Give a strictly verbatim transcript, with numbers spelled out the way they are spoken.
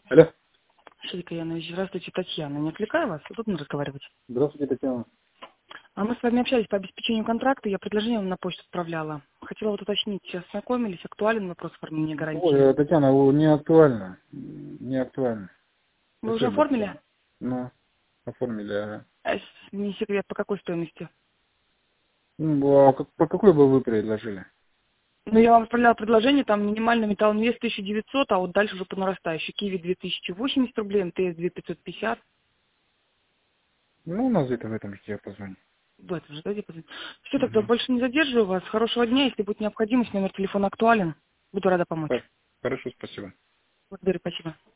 Алло. Шарик Янович, здравствуйте, Татьяна. Не отвлекаю вас? Удобно разговаривать? Здравствуйте, Татьяна. А мы с вами общались по обеспечению контракта, я предложение вам на почту отправляла. Хотела вот уточнить, сейчас знакомились, актуален вопрос оформления гарантии? Ой, Татьяна, о, не актуально. Не актуально. Вы уже Спасибо оформили? большое. Ну, оформили, ага. А если не секрет, по какой стоимости? Ну, а как- по какой бы вы предложили? Ну, я вам отправляла предложение, там минимальный металлоинвест тысяча девятьсот, а вот дальше уже по нарастающей. Киви две тысячи восемьдесят рублей, МТС две тысячи пятьсот пятьдесят. Ну, у нас где-то в этом же диапазоне. В этом же, да, диапазоне. Все, тогда Угу. больше не задерживаю вас. Хорошего дня. Если будет необходимость, номер телефона актуален. Буду рада помочь. Хорошо, спасибо. Благодарю, спасибо.